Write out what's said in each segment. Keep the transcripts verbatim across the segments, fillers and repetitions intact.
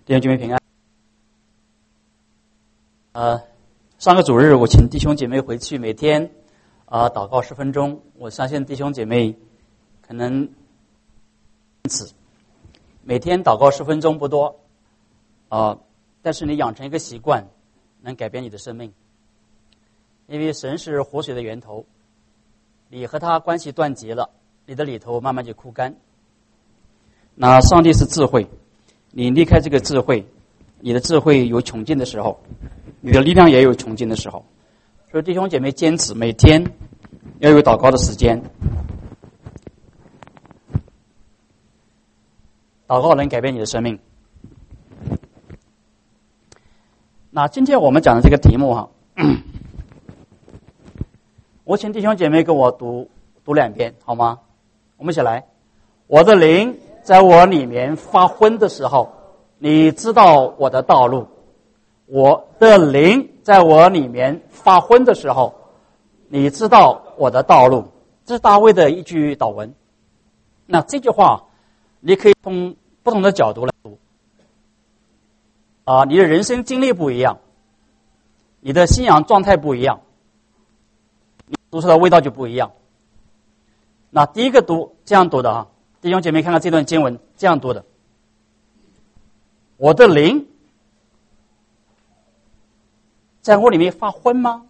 弟兄姐妹平安。呃，上个主日我请弟兄姐妹回去每天啊、呃、祷告十分钟。我相信弟兄姐妹可能因此每天祷告十分钟不多啊、呃，但是你养成一个习惯，能改变你的生命。因为神是活水的源头，你和他关系断绝了，你的里头慢慢就枯干。那上帝是智慧，你离开这个智慧，你的智慧有穷尽的时候，你的力量也有穷尽的时候。所以弟兄姐妹坚持每天要有祷告的时间，祷告能改变你的生命。那今天我们讲的这个题目哈，我请弟兄姐妹跟我读读两遍好吗？我们一起来。我的灵在我里面发昏的时候，你知道我的道路。我的灵在我里面发昏的时候，你知道我的道路。这是大卫的一句祷文。那这句话你可以从不同的角度来读啊，你的人生经历不一样，你的信仰状态不一样，你读出来的味道就不一样。那第一个读这样读的啊，弟兄姐妹看看这段经文这样读的。我的灵在我里面发昏吗？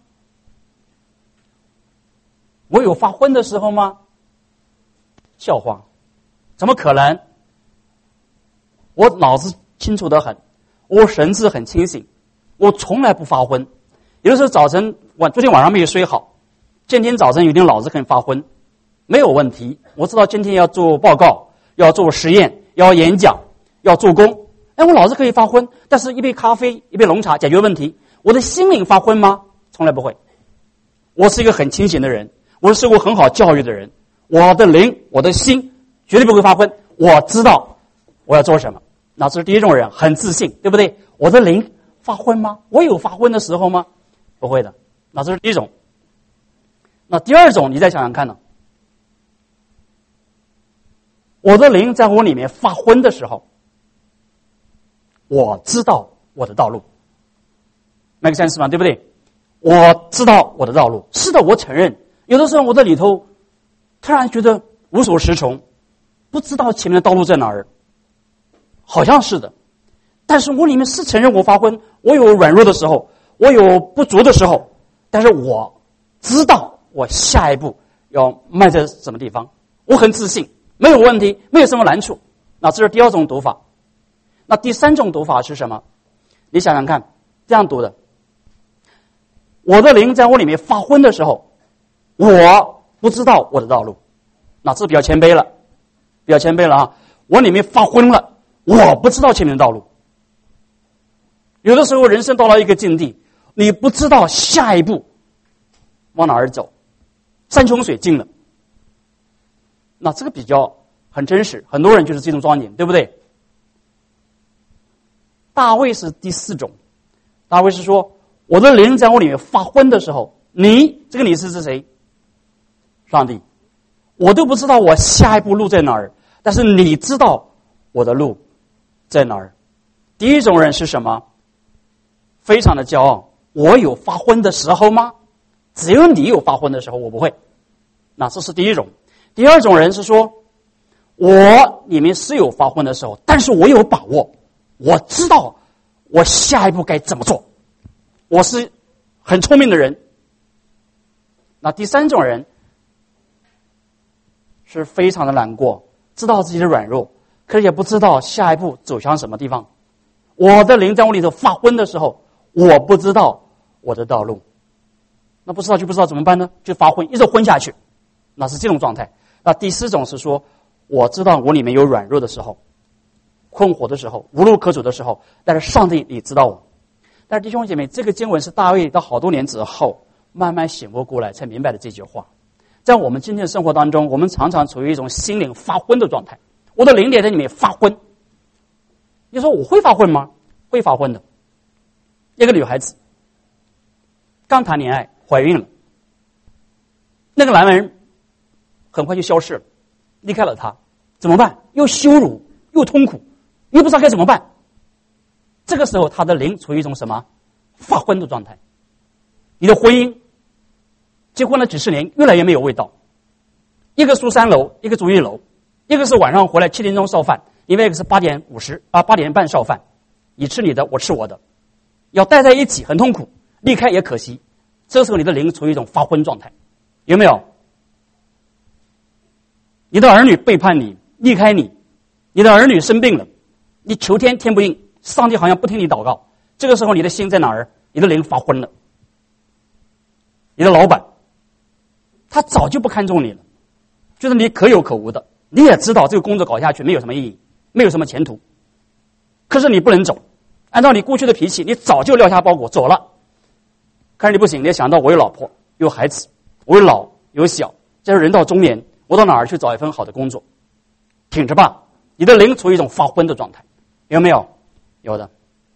我有发昏的时候吗？笑话，怎么可能？我脑子清楚得很，我神志很清醒，我从来不发昏。有的时候早晨晚昨天晚上没有睡好，今天早晨有点脑子很发昏，没有问题。我知道今天要做报告，要做实验，要演讲，要做工。哎，我脑子可以发昏，但是一杯咖啡，一杯浓茶解决问题。我的心灵发昏吗？从来不会。我是一个很清醒的人，我是受过很好教育的人，我的灵，我的心绝对不会发昏。我知道我要做什么。那这是第一种人，很自信，对不对？我的灵发昏吗？我有发昏的时候吗？不会的。那这是第一种。那第二种，你再想想看呢？我的灵在我里面发昏的时候，我知道我的道路。make sense 吗？对不对？我知道我的道路。是的，我承认，有的时候我在里头突然觉得无所适从，不知道前面的道路在哪儿。好像是的，但是我里面是承认我发昏，我有软弱的时候，我有不足的时候，但是我知道我下一步要迈在什么地方，我很自信，没有问题，没有什么难处。那这是第二种读法。那第三种读法是什么？你想想看，这样读的。我的灵在我里面发昏的时候，我不知道我的道路。那这比较谦卑了，比较谦卑了啊！我里面发昏了，我不知道前面的道路。有的时候人生到了一个境地，你不知道下一步往哪儿走，山穷水尽了。那这个比较很真实，很多人就是这种状景，对不对？大卫是第四种。大卫是说，我的灵在我里面发昏的时候，你这个你是是谁？上帝。我都不知道我下一步路在哪儿，但是你知道我的路在哪儿。第一种人是什么？非常的骄傲。我有发昏的时候吗？只有你有发昏的时候，我不会。那这是第一种。第二种人是说，我里面是有发昏的时候，但是我有把握，我知道我下一步该怎么做，我是很聪明的人。那第三种人是非常的难过，知道自己的软弱，可是也不知道下一步走向什么地方。我的灵在我里头发昏的时候，我不知道我的道路。那不知道就不知道怎么办呢？就发昏，一直昏下去。那是这种状态。那第四种是说，我知道我里面有软弱的时候，困惑的时候，无路可走的时候，但是上帝你知道我。但是弟兄姐妹，这个经文是大卫到好多年之后慢慢醒悟过来才明白的这句话。在我们今天的生活当中，我们常常处于一种心灵发昏的状态。我的灵也在里面发昏。你说我会发昏吗？会发昏的。一个女孩子刚谈恋爱，怀孕了，那个男人很快就消失了，离开了她，怎么办？又羞辱又痛苦，又不知道该怎么办。 这个时候他的灵处于一种什么？发昏的状态。你的婚姻结婚了几十年，越来越没有味道。一个住三楼，一个住一楼，一个是晚上回来七点钟烧饭，另外一个是八点五十啊八点半烧饭，你吃你的，我吃我的，要待在一起很痛苦，离开也可惜。这时候你的灵处于一种发昏状态，有没有？你的儿女背叛你，离开你，你的儿女生病了，你求天天不应，上帝好像不听你祷告，这个时候你的心在哪儿？你的灵发昏了。你的老板他早就不看重你了，觉得你可有可无的，你也知道这个工作搞下去没有什么意义，没有什么前途，可是你不能走，按照你过去的脾气，你早就撂下包裹走了。可是你不行，你也想到我有老婆有孩子，我有老有小，这是人到中年，我到哪儿去找一份好的工作？挺着吧，你的灵处于一种发昏的状态，有没有？有的。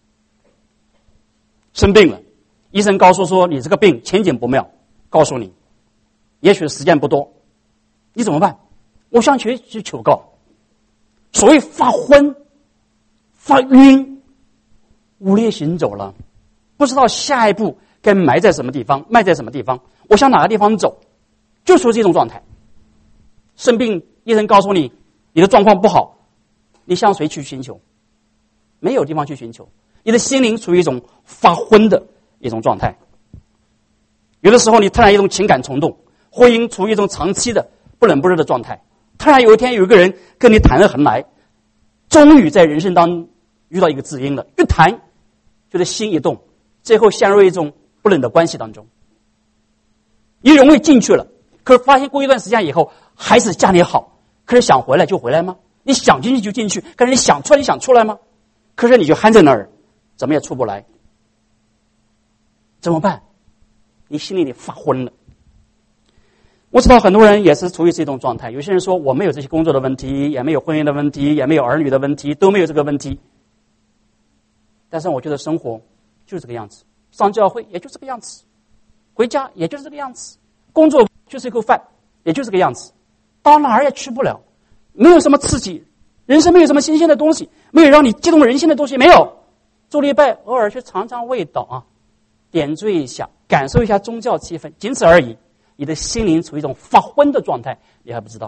生病了，医生告诉说你这个病前景不妙，告诉你也许时间不多，你怎么办？我向谁去求告？所谓发昏发晕，无力行走了，不知道下一步该埋在什么地方，埋在什么地方，我向哪个地方走，就属于这种状态。生病，医生告诉你你的状况不好，你向谁去寻求？没有地方去寻求，你的心灵处于一种发昏的一种状态。有的时候你突然一种情感冲动，婚姻处于一种长期的不冷不热的状态，突然有一天有一个人跟你谈得很来，终于在人生当中遇到一个知音了，一谈觉得心一动，最后陷入一种不冷的关系当中。你容易进去了，可是发现过一段时间以后还是家里好，可是想回来就回来吗？你想进去就进去，可是你想出来你想出来吗？可是你就憨在那儿，怎么也出不来，怎么办？你心里里发昏了。我知道很多人也是处于这种状态，有些人说我没有这些工作的问题，也没有婚姻的问题，也没有儿女的问题，都没有这个问题。但是我觉得生活就是这个样子，上教会也就这个样子，回家也就是这个样子，工作就是一口饭也就是这个样子，到哪儿也去不了，没有什么刺激，人生没有什么新鲜的东西，没有让你激动人心的东西，没有。做礼拜偶尔去尝尝味道啊，点缀一下，感受一下宗教气氛，仅此而已。你的心灵处于一种发昏的状态，你还不知道。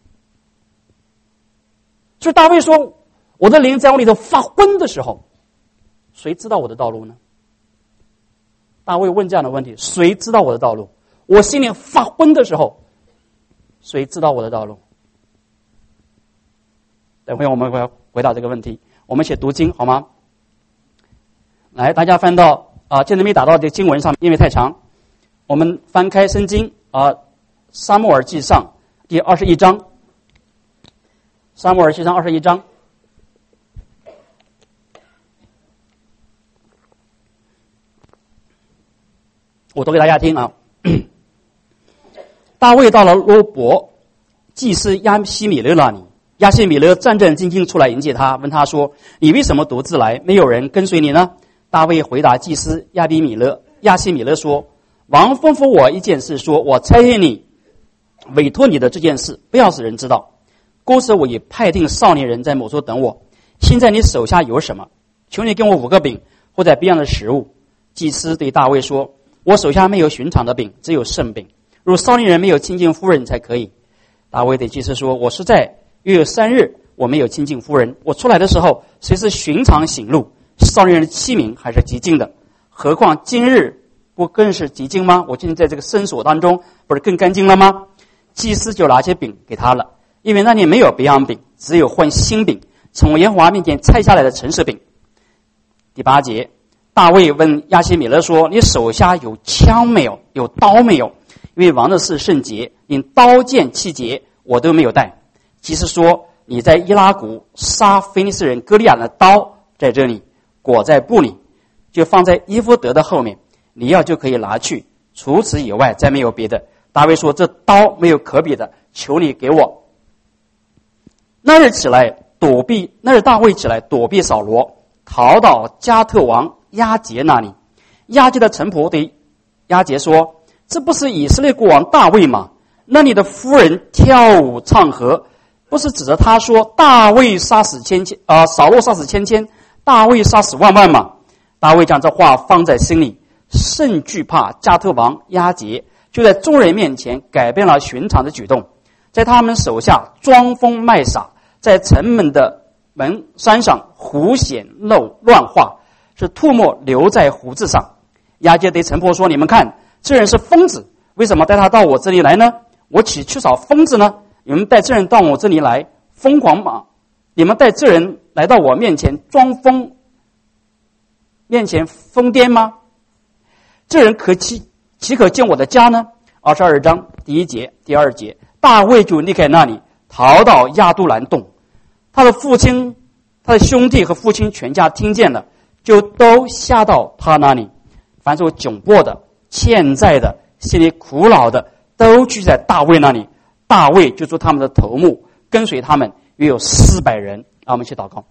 所以大卫说，我的灵在我里头发昏的时候，谁知道我的道路呢？大卫问这样的问题，谁知道我的道路？我心灵发昏的时候，谁知道我的道路？等会我们会回答这个问题。我们一起读经好吗？来，大家翻到啊，现在没打到这经文上，因为太长。我们翻开圣经啊，撒母耳记上第二十一章，撒母耳记上二十一章。我读给大家听啊。大卫到了罗伯祭司亚希米勒那里，亚希米勒战战兢兢出来迎接他，问他说：“你为什么独自来？没有人跟随你呢？”大卫回答祭司亚比米勒，亚希米勒说：“王吩咐我一件事，说我差遣你，委托你的这件事，不要使人知道。故此我已派定少年人在某处等我。现在你手下有什么？求你给我五个饼或者别样的食物。”祭司对大卫说：“我手下没有寻常的饼，只有圣饼。如少年人没有亲近夫人才可以。”大卫对祭司说：“我实在约有三日，我没有亲近夫人。我出来的时候，虽是寻常行路，少年人的器皿还是洁净的，何况今日不更是洁净吗？我今天在这个圣所当中，不是更干净了吗？”祭司就拿些饼给他了，因为那里没有别样饼，只有换新饼，从耶和华面前拆下来的陈设饼。第八节，大卫问亚希米勒说：“你手下有枪没有？有刀没有？因为王的事圣洁，连刀剑器节我都没有带。”祭司说：“你在伊拉谷杀非利士人歌利亚的刀在这里，裹在布里，就放在伊弗得的后面，你要就可以拿去，除此以外再没有别的。”大卫说：“这刀没有可比的，求你给我。”那日起来躲避，那日大卫起来躲避扫罗，逃到加特王押杰那里。押杰的臣仆对押杰说：“这不是以色列国王大卫吗？那你的夫人跳舞唱和，不是指着他说大卫杀死千千啊、呃，扫罗杀死千千， 大卫杀死万万嘛。大卫将这话放在心里，甚惧怕加特王押杰，就在众人面前改变了寻常的举动，在他们手下装疯卖傻，在城门的门山上胡显漏乱画，是吐沫留在胡子上。押杰对臣仆说：“你们看，这人是疯子，为什么带他到我这里来呢？我岂缺少疯子呢？你们带这人到我这里来疯狂吗？你们带这人来到我面前装疯，面前疯癫吗？这人可岂岂可进我的家呢？”二十二章第一节、第二节，大卫就离开那里，逃到亚杜兰洞。他的父亲、他的兄弟和父亲全家听见了，就都下到他那里。凡是窘迫的、欠债的、心里苦恼的，都聚在大卫那里。大卫就做他们的头目，跟随他们约有四百人。让我们一起祷告。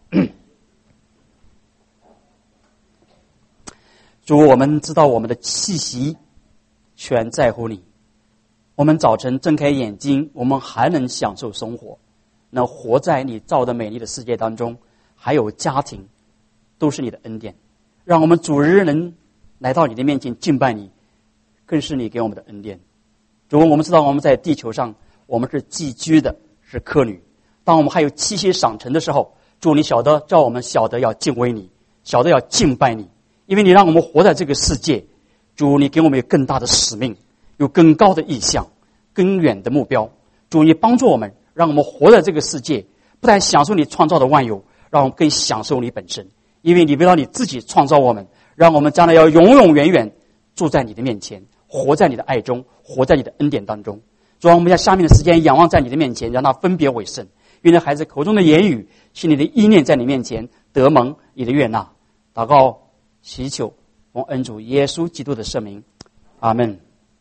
主，我们知道我们的气息全在乎你。我们早晨睁开眼睛，我们还能享受生活，能活在你造的美丽的世界当中，还有家庭，都是你的恩典。让我们主日能来到你的面前敬拜你，更是你给我们的恩典。主，我们知道我们在地球上，我们是寄居的，是客旅。当我们还有气息赏尘的时候，主，你晓得叫我们晓得要敬畏你，晓得要敬拜你，因为你让我们活在这个世界。主，你给我们有更大的使命，有更高的意向，更远的目标。主，你帮助我们，让我们活在这个世界，不但享受你创造的万有，让我们更享受你本身。因为你为了你自己创造我们，让我们将来要永永远远住在你的面前，活在你的爱中，活在你的恩典当中。主，我们将下面的时间仰望在你的面前，让它分别为圣。愿那孩子口中的言语，心里的意念，在你面前得蒙你的悦纳。祷告祈求奉恩主耶稣基督的圣名，阿们。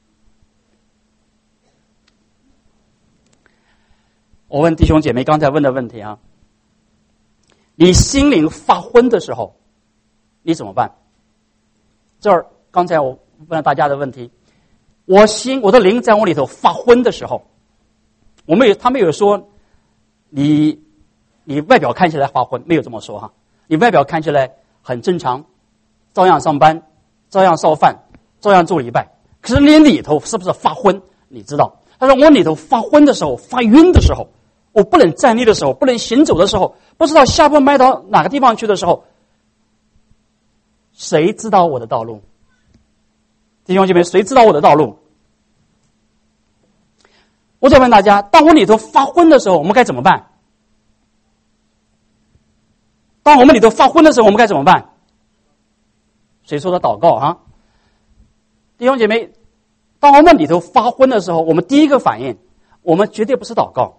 我问弟兄姐妹刚才问的问题啊，你心灵发昏的时候你怎么办？这儿刚才我问了大家的问题，我心我的灵在我里头发昏的时候，我们有他们有说你你外表看起来发昏，没有这么说哈，你外表看起来很正常，照样上班，照样烧饭，照样做礼拜，可是你里头是不是发昏？你知道，他说我里头发昏的时候，发晕的时候，我不能站立的时候，不能行走的时候，不知道下步迈到哪个地方去的时候，谁知道我的道路？弟兄姐妹，谁知道我的道路？我再问大家，当我里头发昏的时候，我们该怎么办？当我们里头发昏的时候，我们该怎么办？谁说的祷告啊？弟兄姐妹，当我们里头发昏的时候，我们第一个反应，我们绝对不是祷告。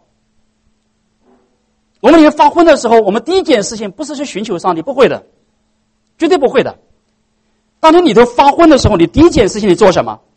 我们里头发昏的时候，我们第一件事情不是去寻求上帝，不会的，绝对不会的。当你里头发昏的时候，你第一件事情你做什么？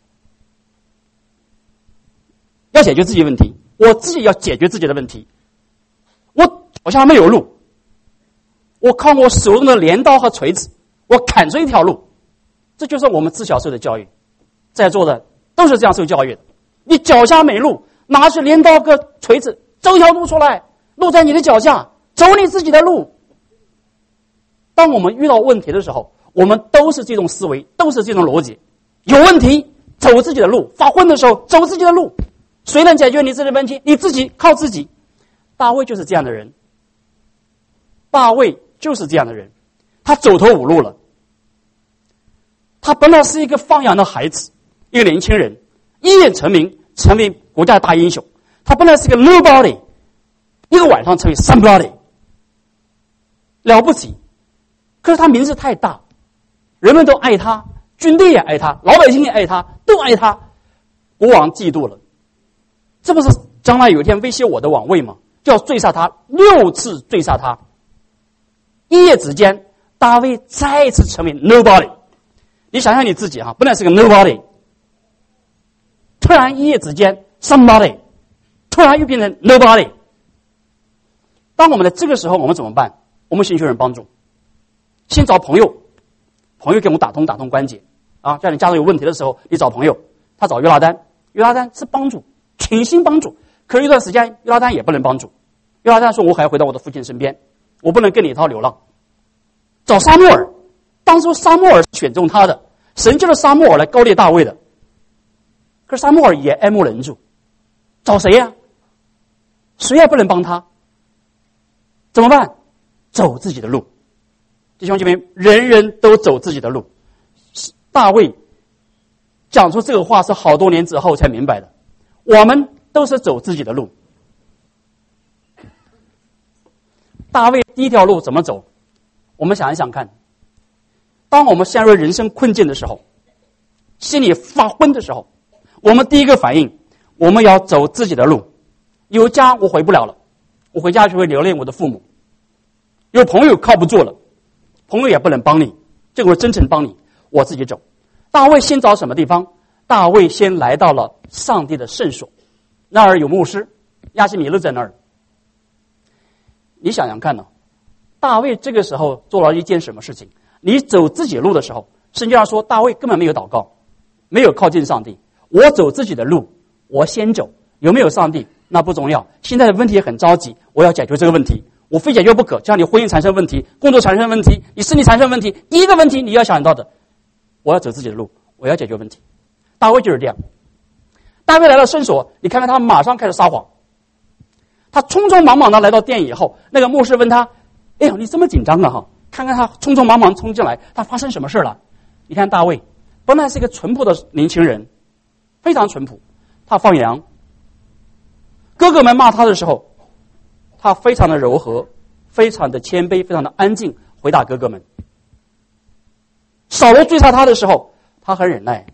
要解决自己的问题，我自己要解决自己的问题。我脚下没有路，我靠我手中的镰刀和锤子，我砍出一条路。这就是我们自小受的教育，在座的都是这样受教育的。你脚下没路，拿起镰刀和锤子，走一条路出来，路在你的脚下，走你自己的路。当我们遇到问题的时候，我们都是这种思维，都是这种逻辑。有问题，走自己的路；发昏的时候，走自己的路。谁能解决你自己的问题？你自己，靠自己。大卫就是这样的人，大卫就是这样的人，他走投无路了。他本来是一个放羊的孩子，一个年轻人，一夜成名，成为国家的大英雄。他本来是个 nobody， 一个晚上成为 somebody， 了不起。可是他名字太大，人们都爱他，军队也爱他，老百姓也爱他，都爱他，国王嫉妒了。这不是将来有一天威胁我的王位吗？就要追杀他，六次追杀他。一夜之间，大卫再次成为 nobody。你想想你自己哈，本来是个 nobody， 突然一夜之间 somebody， 突然又变成 nobody。当我们在这个时候，我们怎么办？我们寻求人帮助，先找朋友，朋友给我们打通打通关节啊。在你家中有问题的时候，你找朋友，他找约拿单，约拿单是帮助，倾心帮助。可是一段时间，约拿单也不能帮助。约拿单说：“我还要回到我的父亲身边，我不能跟你一套流浪。” 找撒母耳，当初撒母耳选中他的，神叫了撒母耳来高列大卫的。可是撒母耳也爱莫能助，找谁呀、啊？谁也不能帮他，怎么办？走自己的路。弟兄姐妹，人人都走自己的路。大卫讲出这个话是好多年之后才明白的。我们都是走自己的路。大卫第一条路怎么走？我们想一想看。当我们陷入人生困境的时候，心里发昏的时候，我们第一个反应，我们要走自己的路。有家我回不了了，我回家就会留恋我的父母。有朋友靠不住了，朋友也不能帮你，这个我真诚帮你，我自己走。大卫先找什么地方？大卫先来到了上帝的圣所，那儿有牧师，亚希米勒在那儿。你想想看呢、哦，大卫这个时候做了一件什么事情？你走自己路的时候，圣经上说大卫根本没有祷告，没有靠近上帝。我走自己的路，我先走，有没有上帝那不重要。现在的问题很着急，我要解决这个问题，我非解决不可。像你婚姻产生问题，工作产生问题，你身体产生问题，第一个问题你要想到的，我要走自己的路，我要解决问题。大卫就是这样。大卫来到圣所，你看看他马上开始撒谎。他匆匆忙忙的来到殿以后，那个牧师问他：哎呀，你这么紧张啊哈？看看他匆匆忙忙冲进来，他发生什么事了？你看大卫本来是一个淳朴的年轻人，非常淳朴，他放羊。哥哥们骂他的时候，他非常的柔和，非常的谦卑，非常的安静，回答哥哥们。扫罗追杀他的时候，他很忍耐。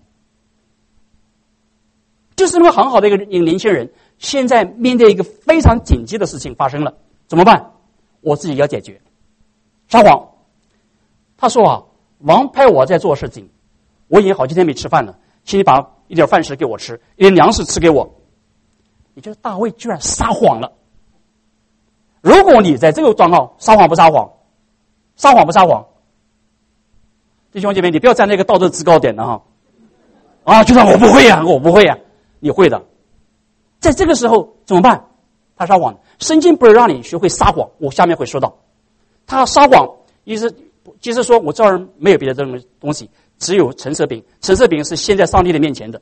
就是那么很好的一个一个年轻人，现在面对一个非常紧急的事情发生了，怎么办？我自己要解决。撒谎，他说啊，王派我在做事情，我已经好几天没吃饭了，请你把一点饭食给我吃，一点粮食吃给我。也就是大卫居然撒谎了。如果你在这个状况，撒谎不撒谎？撒谎不撒谎？弟兄姐妹，你不要站在一个道德制高点的哈，啊，就算我不会呀、啊，我不会呀、啊，你会的。在这个时候怎么办？他撒谎。圣经不是让你学会撒谎，我下面会说到。他撒谎，意思就是说我这儿没有别的这种东西，只有橙色饼。橙色饼是献在上帝的面前的，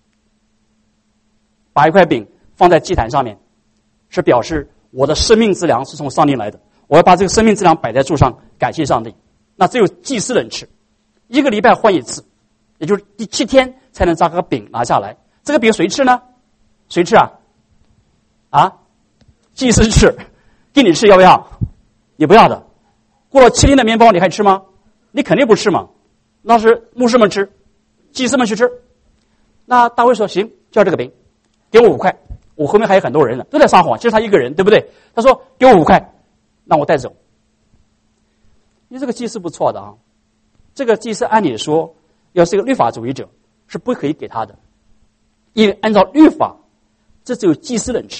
把一块饼放在祭坛上面，是表示我的生命之粮是从上帝来的，我要把这个生命之粮摆在柱上，感谢上帝。那只有祭司人吃，一个礼拜换一次，也就是第七天才能把这个饼拿下来。这个饼谁吃呢？谁吃啊？啊，祭司吃，给你吃要不要？你不要的。过了七天的面包你还吃吗？你肯定不吃嘛。那是牧师们吃，祭司们去吃。那大卫说行，就要这个饼，给我五块。我后面还有很多人呢，都在撒谎，其实他一个人，对不对？他说给我五块，让我带走。因为这个祭司不错的啊，这个祭司按理说要是一个律法主义者是不可以给他的，因为按照律法，这只有祭司能吃。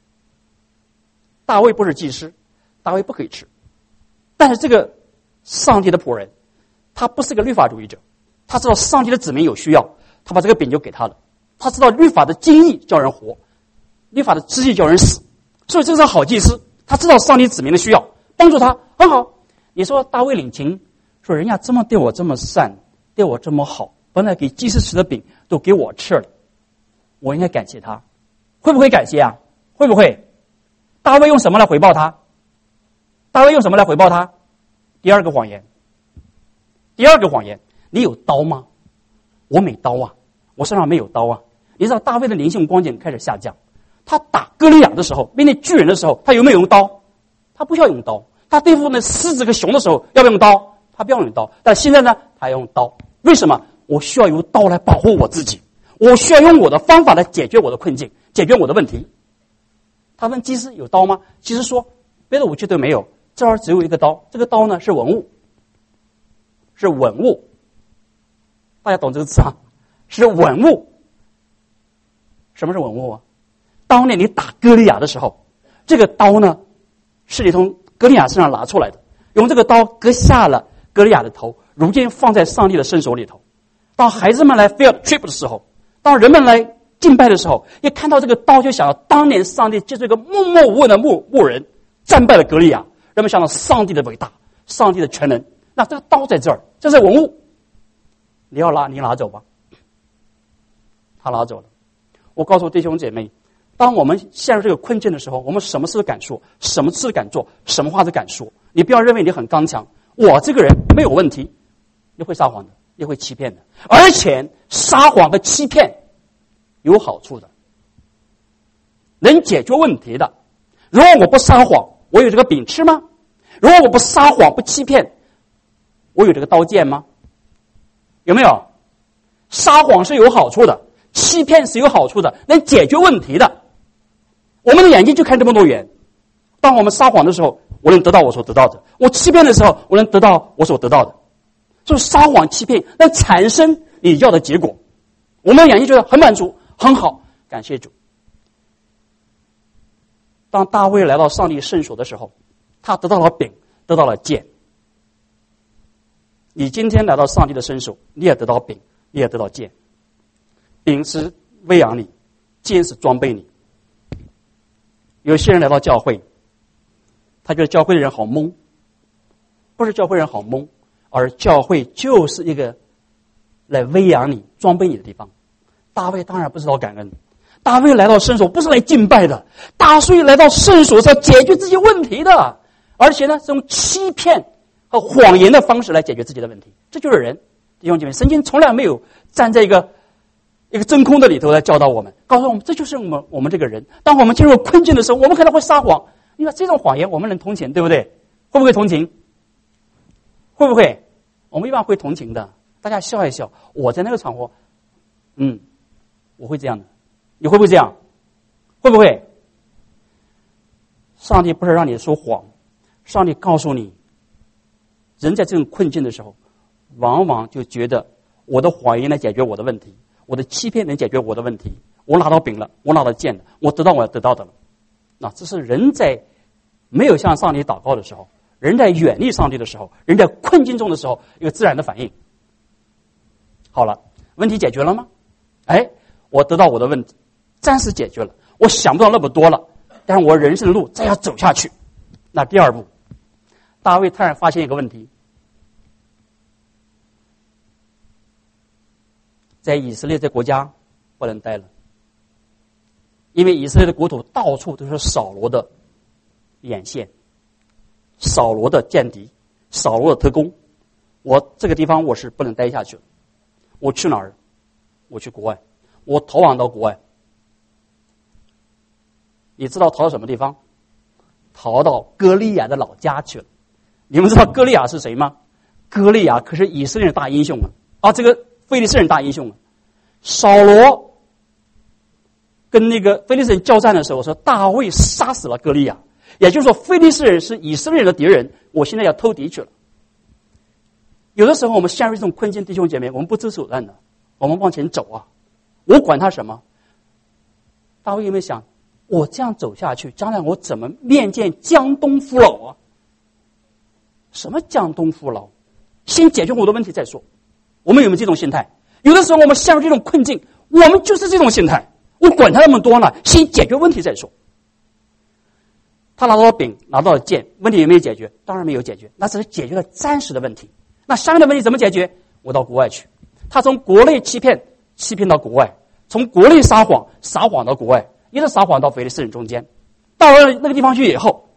大卫不是祭司，大卫不可以吃。但是这个上帝的仆人，他不是个律法主义者，他知道上帝的子民有需要，他把这个饼就给他了。他知道律法的精义叫人活，律法的知识叫人死，所以这是好祭司，他知道上帝子民的需要，帮助他很好。你说大卫领情，说人家这么对我这么善，对我这么好，本来给祭司吃的饼都给我吃了，我应该感谢他，会不会感谢啊？会不会？大卫用什么来回报他？大卫用什么来回报他？第二个谎言。第二个谎言，你有刀吗？我没刀啊，我身上没有刀啊。你知道大卫的灵性光景开始下降，他打歌利亚的时候，面对巨人的时候，他有没有用刀？他不需要用刀。他对付那狮子和熊的时候，要不要用刀？他不要用刀。但现在呢，他要用刀。为什么？我需要用刀来保护我自己，我需要用我的方法来解决我的困境，解决我的问题。他问祭司有刀吗？祭司说别的武器都没有，这儿只有一个刀。这个刀呢是文物，是文物。大家懂这个词啊？是文物。什么是文物啊？当年你打歌利亚的时候，这个刀呢是你从歌利亚身上拿出来的，用这个刀割下了歌利亚的头，如今放在上帝的圣所里头。当孩子们来 field trip 的时候，当人们来敬拜的时候，一看到这个刀，就想到当年上帝就是一个默默无闻的牧牧人战败了歌利亚，人们想到上帝的伟大，上帝的全能。 那这个刀在这儿，这是文物，你要拿你拿走吧。他拿走了。我告诉弟兄姐妹，当我们陷入这个困境的时候，我们什么事都敢说，什么事敢做，什么话都敢说。你不要认为你很刚强，我这个人没有问题。你会撒谎的，也会欺骗的，而且撒谎和欺骗有好处的，能解决问题的。如果我不撒谎，我有这个饼吃吗？如果我不撒谎不欺骗，我有这个刀剑吗？有没有？撒谎是有好处的，欺骗是有好处的，能解决问题的。我们的眼睛就看这么多远。当我们撒谎的时候，我能得到我所得到的；我欺骗的时候，我能得到我所得到的。所以撒谎欺骗能产生你要的结果。我们的眼睛觉得很满足，很好，感谢主。当大卫来到上帝圣所的时候，他得到了饼，得到了剑。你今天来到上帝的圣所，你也得到饼，你也得到剑。饼是喂养你，剑是装备你。有些人来到教会，他觉得教会的人好懵，不是教会人好懵，而教会就是一个来喂养你、装备你的地方。大卫当然不知道感恩，大卫来到圣所不是来敬拜的，大卫来到圣所是要解决自己问题的，而且呢，是用欺骗和谎言的方式来解决自己的问题。这就是人，弟兄姐妹，圣经从来没有站在一个一个真空的里头来教导我们，告诉我们这就是我们我们这个人。当我们进入困境的时候，我们可能会撒谎。你看这种谎言，我们能同情，对不对？会不会同情？会不会？我们一般会同情的，大家笑一笑。我在那个场合，嗯，我会这样的。你会不会这样？会不会？上帝不是让你说谎，上帝告诉你，人在这种困境的时候，往往就觉得我的谎言能解决我的问题，我的欺骗能解决我的问题，我拿到饼了，我拿到剑了，我得到我要得到的了。那这是人在没有向上帝祷告的时候，人在远离上帝的时候，人在困境中的时候，一个自然的反应。好了，问题解决了吗？哎，我得到我的问题，暂时解决了，我想不到那么多了，但是我人生的路再要走下去。那第二步，大卫突然发现一个问题，在以色列这国家不能待了，因为以色列的国土到处都是扫罗的眼线，扫罗的间谍，扫罗的特工。我这个地方我是不能待下去了，我去哪儿？我去国外，我逃亡到国外。你知道逃到什么地方？逃到歌利亚的老家去了。你们知道歌利亚是谁吗？歌利亚可是以色列人大英雄啊！啊，这个非利士人大英雄啊！扫罗跟那个非利士人交战的时候，说大卫杀死了歌利亚，也就是说非利士人是以色列人的敌人，我现在要偷敌去了。有的时候我们陷入这种困境，弟兄姐妹，我们不知手段的，我们往前走啊，我管他什么？大卫有没有想，我这样走下去，将来我怎么面见江东父老啊？什么江东父老？先解决我的问题再说。我们有没有这种心态？有的时候我们陷入这种困境，我们就是这种心态。我管他那么多呢，先解决问题再说。他拿到了饼，拿到了剑，问题有没有解决？当然没有解决，那只是解决了暂时的问题。那相应的问题怎么解决？我到国外去。他从国内欺骗，欺骗到国外；从国内撒谎，撒谎到国外，一直撒谎到非利士人中间。到了那个地方去以后，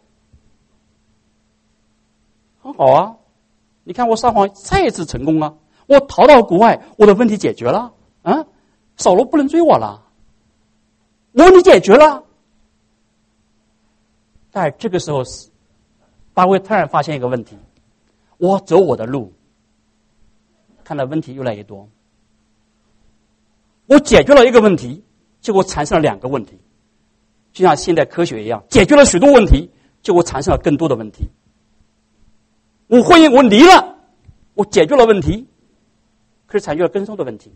很好啊！你看我撒谎再一次成功啊！我逃到国外，我的问题解决了啊！扫罗不能追我了，我问题解决了。但这个时候，大卫突然发现一个问题：我走我的路，看到问题越来越多。我解决了一个问题，结果产生了两个问题，就像现代科学一样，解决了许多问题，结果产生了更多的问题。我婚姻我离了，我解决了问题，可是产生了更多的问题。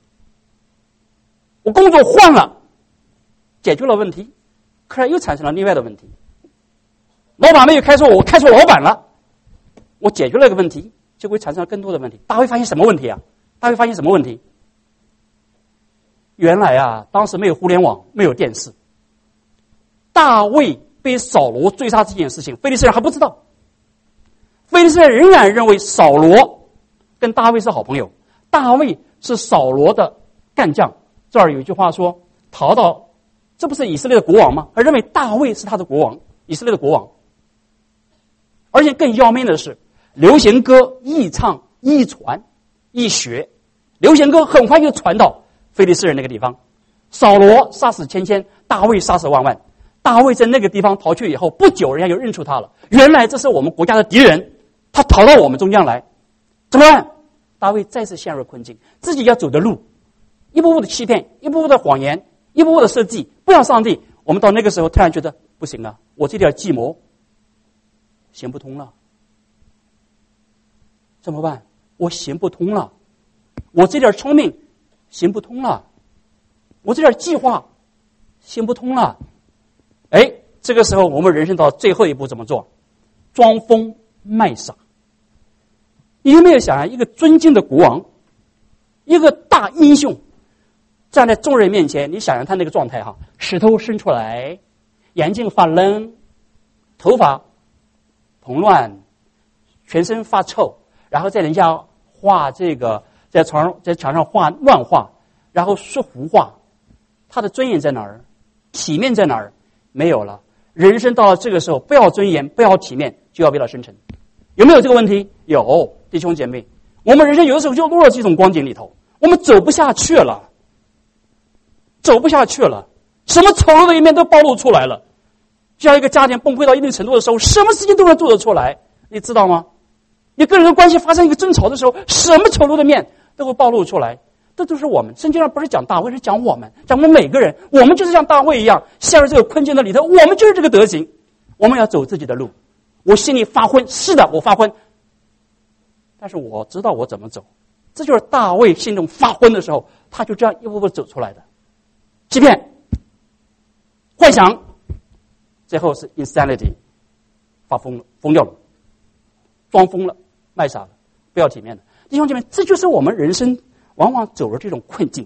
我工作换了，解决了问题，可是又产生了另外的问题。老板没有开除我，我开除老板了，我解决了一个问题，就会产生了更多的问题。大卫发现什么问题啊？大卫发现什么问题？原来啊，当时没有互联网，没有电视，大卫被扫罗追杀这件事情，非利士人还不知道。 非利士人仍然认为扫罗跟大卫是好朋友，大卫是扫罗的干将。这儿有一句话说，逃到，这不是以色列的国王吗？而认为大卫是他的国王，以色列的国王。而且更要命的是，流行歌易唱易传易学，流行歌很快就传到非利士人那个地方。扫罗杀死千千，大卫杀死万万。大卫在那个地方逃去以后，不久人家就认出他了，原来这是我们国家的敌人，他逃到我们中间来，怎么办？大卫再次陷入困境，自己要走的路，一步步的欺骗，一步步的谎言，一步步的设计，不要上帝。我们到那个时候突然觉得不行啊，我这点计谋行不通了，怎么办？我行不通了，我这点聪明行不通了，我这点计划行不通了。哎，这个时候我们人生到最后一步怎么做？装疯卖傻。你有没有想啊，一个尊敬的国王，一个大英雄，站在众人面前，你想想他那个状态哈，石头伸出来，眼睛发愣，头发蓬乱，全身发臭，然后在人家画这个，在床上在墙上画乱画，然后说胡话，他的尊严在哪儿？体面在哪儿？没有了。人生到了这个时候，不要尊严，不要体面，就要为了生存。有没有这个问题？有，弟兄姐妹，我们人生有的时候就落到这种光景里头，我们走不下去了，走不下去了，什么丑陋的一面都暴露出来了。就像一个家庭崩溃到一定程度的时候，什么事情都能做得出来，你知道吗？你跟人的关系发生一个争吵的时候，什么丑陋的面都会暴露出来。这都是我们，圣经上不是讲大卫，是讲我们，讲我们每个人，我们就是像大卫一样陷入这个困境的里头，我们就是这个德行，我们要走自己的路。我心里发昏，是的，我发昏，但是我知道我怎么走。这就是大卫心中发昏的时候，他就这样一步步走出来的。欺骗、幻想，最后是 insanity， 发疯了，疯掉了，装疯了，卖傻了，不要体面的。弟兄姐妹，这就是我们人生往往走入这种困境，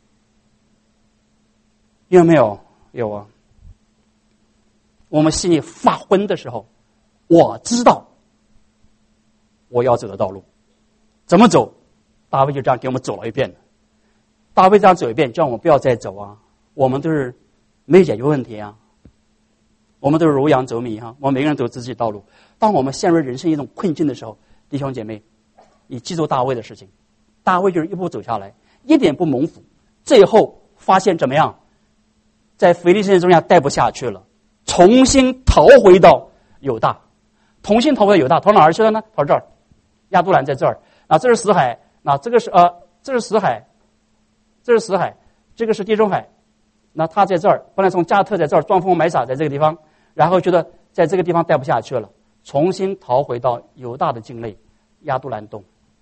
有没有？有啊。我们心里发昏的时候，我知道我要走的道路怎么走，大卫就这样给我们走了一遍。大卫这样走一遍，叫我们不要再走啊！我们都是没有解决问题啊，我们都是如羊走迷哈，我们每个人都有自己的道路。当我们陷入人生一种困境的时候，弟兄姐妹，你记住大卫的事情。大卫就是一步走下来，一点不蒙福，最后发现怎么样，在非利士人中间待不下去了，重新逃回到犹大，重新逃回到犹大，逃哪儿去了呢？逃这儿，亚杜兰在这儿，啊，这是死海，那这个是呃，这是死海，这是死海，这个是地中海，那他在这儿，本来从加特在这儿装疯卖傻，在这个地方，然后觉得在这个地方待不下去了，重新逃回到犹大的境内，亚杜兰洞。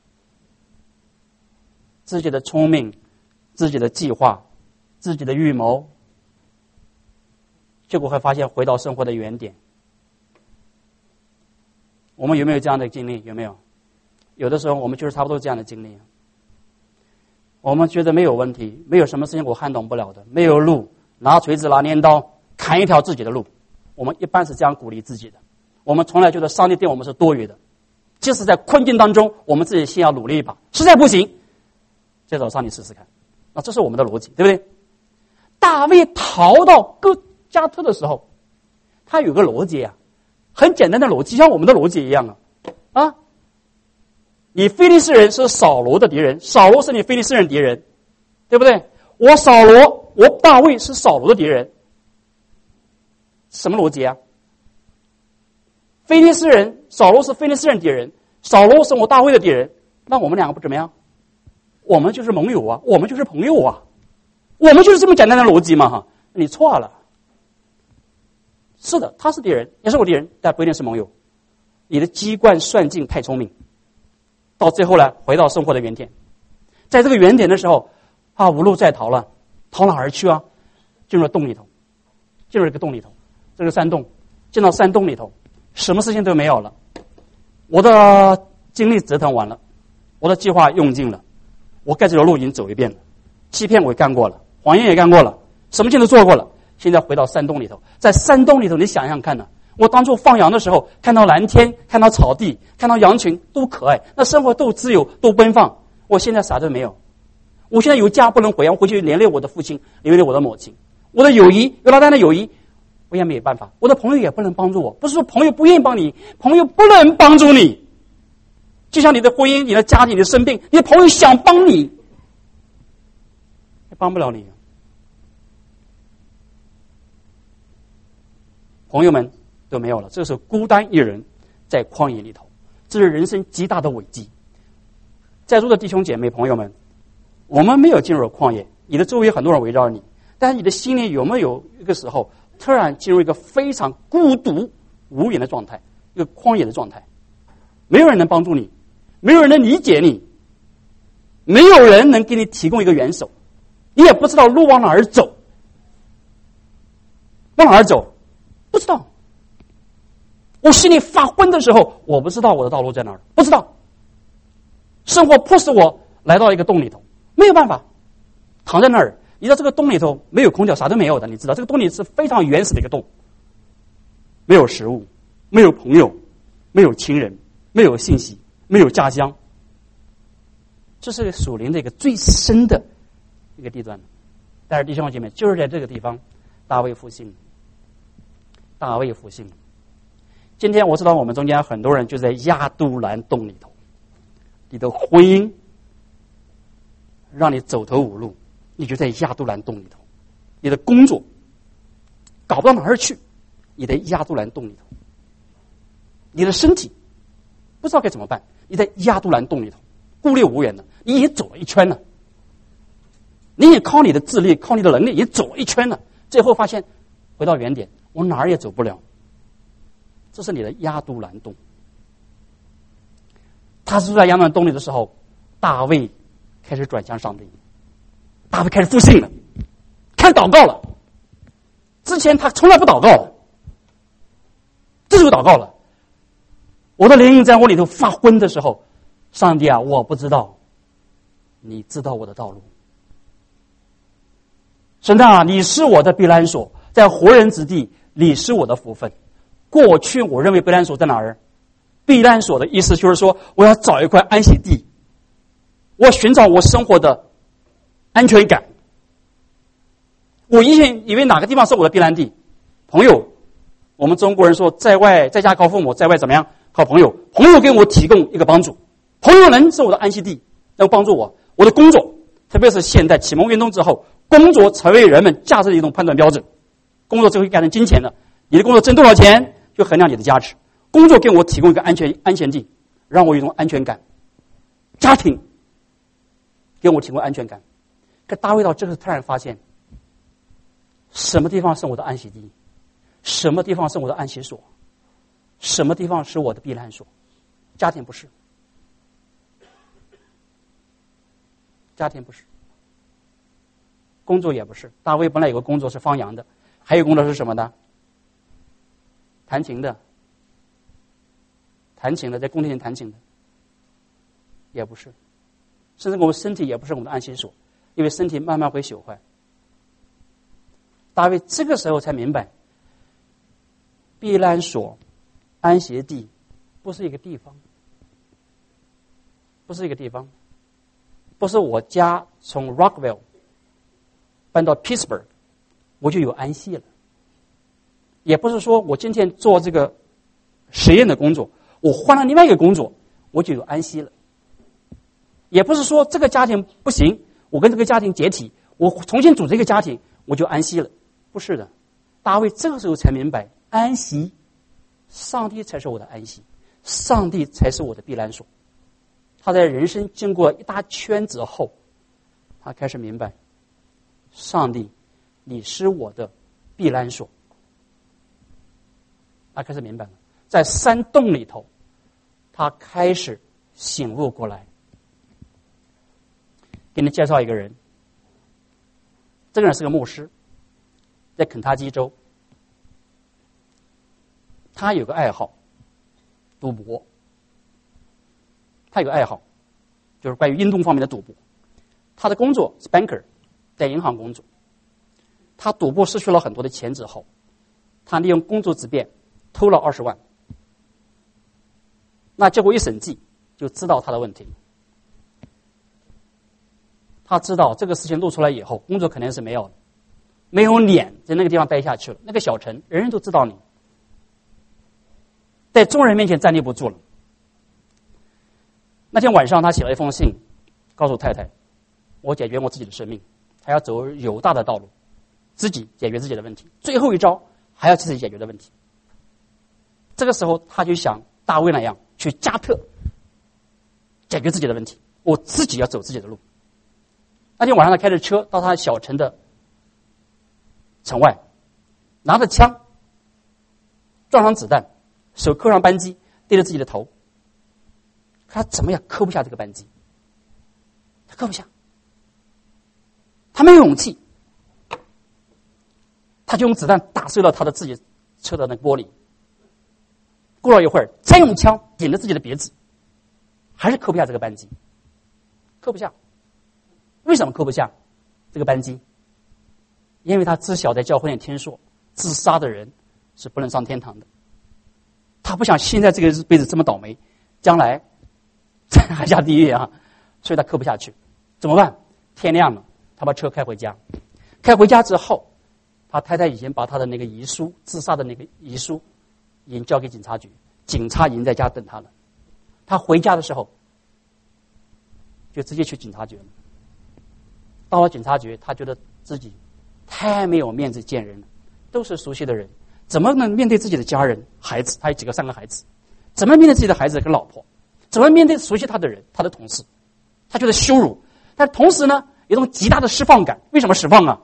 自己的聪明，自己的计划，自己的预谋，结果会发现回到生活的原点。我们有没有这样的经历？有没有？有的时候我们就是差不多这样的经历。我们觉得没有问题，没有什么事情我撼动不了的，没有路，拿锤子拿镰刀砍一条自己的路。我们一般是这样鼓励自己的，我们从来觉得上帝对我们是多余的，即使在困境当中，我们自己先要努力一把，实在不行再找上帝试试看。那这是我们的逻辑，对不对？大卫逃到哥加特的时候，他有个逻辑啊，很简单的逻辑，像我们的逻辑一样啊啊！你非利士人是扫罗的敌人，扫罗是你非利士人敌人，对不对？我扫罗，我大卫是扫罗的敌人，什么逻辑啊？非利士人，扫罗是非利士人敌人，扫罗是我大卫的敌人，那我们两个不怎么样？我们就是盟友啊，我们就是朋友啊，我们就是这么简单的逻辑嘛哈！你错了。是的，他是敌人，也是我敌人，但不一定是盟友。你的机关算尽太聪明，到最后呢，回到生活的原点。在这个原点的时候，啊，无路再逃了，逃哪儿去啊？进入了洞里头，进入了一个洞里头，这个山洞，进到山洞里头，什么事情都没有了，我的精力折腾完了，我的计划用尽了。我该走的路已经走一遍了，欺骗我也干过了，谎言也干过了，什么事都做过了。现在回到山洞里头，在山洞里头，你想想看呢， 我当初放羊的时候，看到蓝天，看到草地，看到羊群，多可爱，那生活多自由，多奔放。我现在啥都没有，我现在有家不能回，要回去连累我的父亲，连累我的母亲。我的友谊，有老大的友谊，我也没有办法。我的朋友也不能帮助我，不是说朋友不愿意帮你，朋友不能帮助你。就像你的婚姻、你的家庭、你的生病，你的朋友想帮你，也帮不了你。朋友们都没有了，这时候孤单一人在旷野里头，这是人生极大的危机。在座的弟兄姐妹朋友们，我们没有进入旷野，你的周围有很多人围绕你，但是你的心里有没有一个时候突然进入一个非常孤独无援的状态，一个旷野的状态，没有人能帮助你，没有人能理解你，没有人能给你提供一个援手，你也不知道路往哪儿走，往哪儿走不知道。我心里发昏的时候，我不知道我的道路在哪儿，不知道。生活迫使我来到一个洞里头，没有办法，躺在那儿。你知道这个洞里头没有空调，啥都没有的。你知道这个洞里是非常原始的一个洞，没有食物，没有朋友，没有亲人，没有信息，没有家乡。这是属灵的一个最深的一个地段。但是弟兄姐妹，就是在这个地方，大卫复兴，大卫复兴。今天我知道我们中间很多人就在亚杜兰洞里头，你的婚姻让你走投无路，你就在亚杜兰洞里头；你的工作搞不到哪儿去，你在亚杜兰洞里头；你的身体不知道该怎么办，你在亚杜兰洞里头孤立无援的，你也走了一圈了，你也靠你的智力，靠你的能力也走了一圈了，最后发现回到原点，我哪儿也走不了。这是你的亚杜兰洞。他住在亚杜兰洞里的时候，大卫开始转向上帝，大卫开始复兴了，开始祷告了。之前他从来不祷告的，这就祷告了。我的灵在我里头发昏的时候，上帝啊，我不知道，你知道我的道路。神啊，你是我的避难所，在活人之地，你是我的福分。过去我认为避难所在哪儿？避难所的意思就是说，我要找一块安息地，我寻找我生活的安全感。我以前以为哪个地方是我的避难地？朋友，我们中国人说，在外在家靠父母，在外怎么样？靠朋友。朋友给我提供一个帮助，朋友能是我的安息地，能帮助我。我的工作，特别是现代启蒙运动之后，工作成为人们价值的一种判断标准。工作就会改成金钱的，你的工作挣多少钱，就衡量你的价值。工作给我提供一个安全安全地，让我有一种安全感。家庭给我提供安全感。可大卫到这个突然发现，什么地方是我的安息地？什么地方是我的安息所？什么地方是我的避难所？家庭不是，家庭不是，工作也不是。大卫本来有个工作是放羊的，还有工作是什么呢？弹琴的，弹琴的，在宫廷里弹琴的，也不是。甚至我们身体也不是我们的安息所，因为身体慢慢会朽坏。大卫这个时候才明白，避难所、安息地不是一个地方，不是一个地方，不是我家从 Rockville 搬到 Pittsburgh 我就有安息了。也不是说我今天做这个实验的工作，我换了另外一个工作，我就有安息了。也不是说这个家庭不行，我跟这个家庭解体，我重新组织一个家庭，我就安息了。不是的，大卫这个时候才明白，安息，上帝才是我的安息，上帝才是我的避难所。他在人生经过一大圈之后，他开始明白，上帝，你是我的避难所。他开始明白了，在山洞里头，他开始醒悟过来。给你介绍一个人，这个人是个牧师，在肯塔基州。他有个爱好，赌博。他有个爱好，就是关于运动方面的赌博。他的工作是 banker， 在银行工作。他赌博失去了很多的钱之后，他利用工作之便， 偷了二十万。那结果一审计就知道他的问题，他知道这个事情露出来以后，工作肯定是没有了，没有脸在那个地方待下去了。那个小城人人都知道你，在众人面前站立不住了。那天晚上他写了一封信，告诉太太，我解决我自己的生命，还要走犹大的道路，自己解决自己的问题，最后一招还要自己解决的问题。这个时候他就想大卫那样去加特解决自己的问题，我自己要走自己的路。那天晚上他开着车到他小城的城外，拿着枪撞上子弹，手扣上扳机，对着自己的头，可他怎么样扣不下这个扳机，他扣不下，他没有勇气，他就用子弹打碎了他的自己车的那个玻璃。过了一会儿，再用枪顶着自己的鼻子，还是扣不下这个扳机，扣不下。为什么扣不下这个扳机？因为他知晓在教会里听说，自杀的人是不能上天堂的。他不想现在这个辈子这么倒霉，将来还下地狱啊！所以他扣不下去。怎么办？天亮了，他把车开回家。开回家之后，他太太已经把他的那个遗书，自杀的那个遗书，已经交给警察局，警察已经在家等他了。他回家的时候，就直接去警察局了。到了警察局，他觉得自己太没有面子见人了，都是熟悉的人，怎么能面对自己的家人、孩子？他有几个三个孩子，怎么面对自己的孩子跟老婆？怎么面对熟悉他的人、他的同事？他觉得羞辱，但同时呢，有一种极大的释放感。为什么释放啊？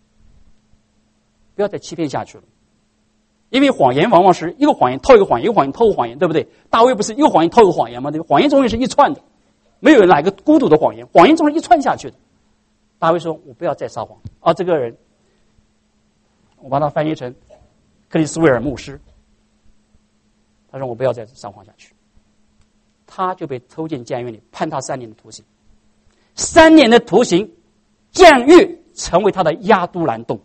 不要再欺骗下去了。因为谎言往往是一个谎言套一个谎言，一个谎言套一个谎言，对不对？大卫不是一个谎言套一个谎言吗？对吧？谎言总是一串的，没有哪个孤独的谎言，谎言总是一串下去的。大卫说：“我不要再撒谎。”啊，这个人，我把他翻译成克里斯威尔牧师。他说：“我不要再撒谎下去。”他就被投进监狱里，判他三年的徒刑。三年的徒刑，监狱成为他的亚都兰洞。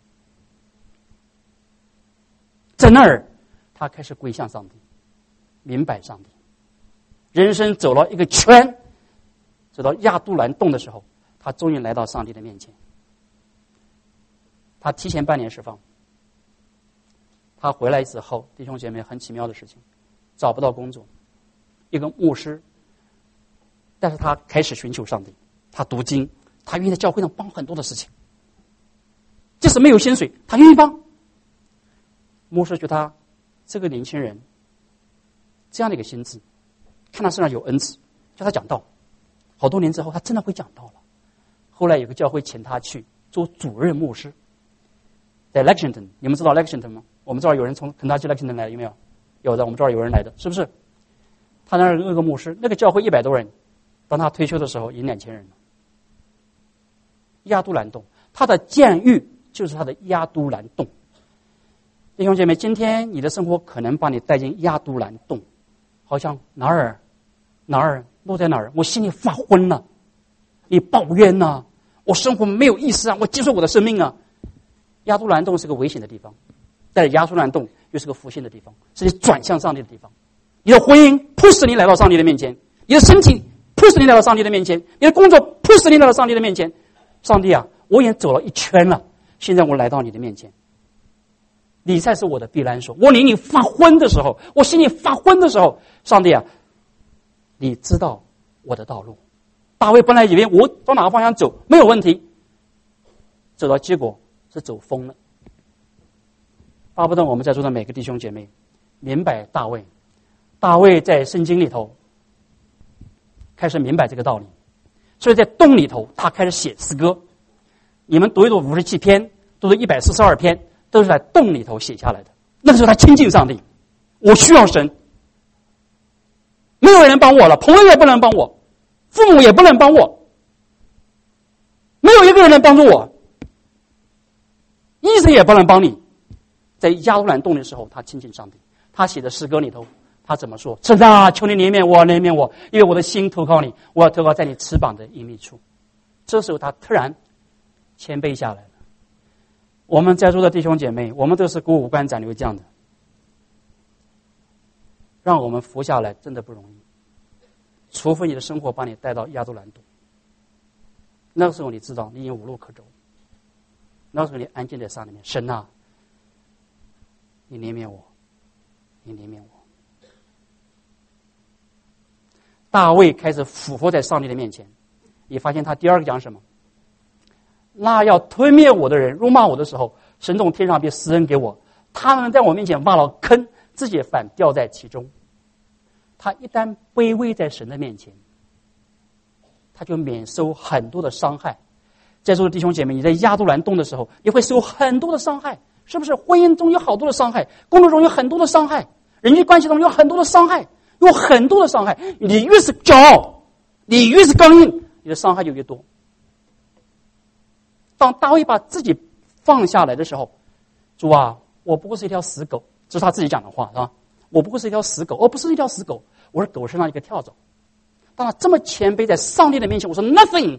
在那儿，他开始归向上帝，明白上帝。人生走了一个圈，走到亚都兰洞的时候，他终于来到上帝的面前。他提前半年释放。他回来之后，弟兄姐妹，很奇妙的事情，找不到工作，一个牧师，但是他开始寻求上帝，他读经，他愿意在教会上帮很多的事情，即使没有薪水，他愿意帮。牧师觉得他这个年轻人这样的一个心智，看他身上有恩赐，叫他讲道。好多年之后，他真的会讲道了。后来有个教会请他去做主任牧师，在 Lexington， 你们知道 Lexington 吗？我们这儿有人从肯塔基 Lexington 来的，有没有？有的，我们这儿有人来的，是不是？他那儿有个牧师，那个教会一百多人，当他退休的时候，已经两千人了。亚都兰洞，他的监狱就是他的亚都兰洞。弟兄姐妹，今天你的生活可能把你带进亚都兰洞，好像哪儿哪儿落在哪儿，我心里发昏了，你抱怨呐、啊，我生活没有意思啊，我结束我的生命啊。亚都兰洞是个危险的地方，但是亚都兰洞又是个复兴的地方，是你转向上帝的地方。你的婚姻迫使你来到上帝的面前，你的身体迫使你来到上帝的面前，你的工作迫使你来到上帝的面前。上帝啊，我已经走了一圈了，现在我来到你的面前，你才是我的避难所。我领你发昏的时候，我心里发昏的时候，上帝啊，你知道我的道路。大卫本来以为我往哪个方向走没有问题，走到结果是走疯了。巴不得我们在座的每个弟兄姐妹明白大卫，大卫在圣经里头开始明白这个道理，所以在洞里头他开始写诗歌。你们读一读五十七篇，读读一百四十二篇，都是在洞里头写下来的。那个时候他亲近上帝，我需要神，没有人帮我了，朋友也不能帮我，父母也不能帮我，没有一个人能帮助我，医生也不能帮你。在亚都兰洞的时候，他亲近上帝。他写的诗歌里头，他怎么说？神啊，求你怜悯我，怜悯我，因为我的心投靠你，我要投靠在你翅膀的隐秘处。这时候他突然谦卑下来了。我们在座的弟兄姐妹，我们都是过五关斩六将的。 让我们活下来真的不容易，除非你的生活把你带到亚杜兰洞。那个时候你知道你已经无路可走，那个时候你安静在山里面，神啊，你怜悯我，你怜悯我。大卫开始俯伏在上帝的面前，你发现他第二个讲什么？那要吞灭我的人辱骂我的时候，神从天上必施恩给我，他们在我面前挖了坑，自己反掉在其中。他一旦卑微在神的面前，他就免受很多的伤害。在座的弟兄姐妹，你在亚杜兰洞的时候，你会受很多的伤害，是不是？婚姻中有好多的伤害，工作中有很多的伤害，人际关系中有很多的伤害，有很多的伤害。你越是骄傲，你越是刚硬，你的伤害就越多。当大卫把自己放下来的时候，主啊，我不过是一条死狗，这是他自己讲的话，是吧？我不过是一条死狗，我不是一条死狗，我是狗身上一个跳蚤。当他这么谦卑在上帝的面前，我说 nothing，